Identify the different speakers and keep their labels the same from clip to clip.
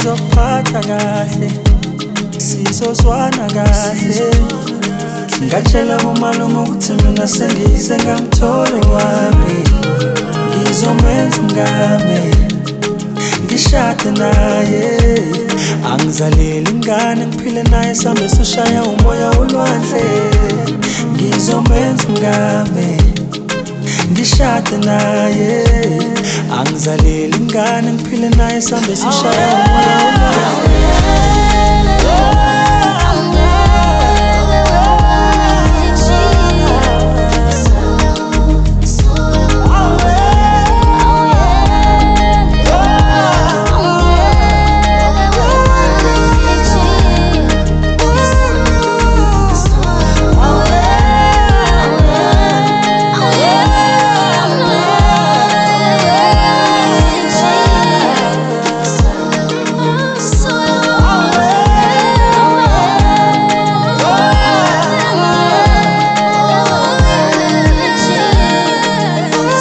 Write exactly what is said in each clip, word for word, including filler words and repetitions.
Speaker 1: ngizokuphatha kahle, sizozwana kahle. Ngatshela umalume ukuthi mina sengize ngamthola wami, ngizomenza umngane, ngishade naye. Angizaleli ingane ngiphile naye, sambe sushaya umoya olwandle. Ngizomenza umngane, ngishade naye. Angizaleli ingane ngiphile naye, sambe sushaya umoya olwandle.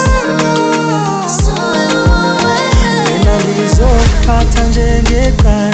Speaker 1: Ngizokuphatha njengeqanda.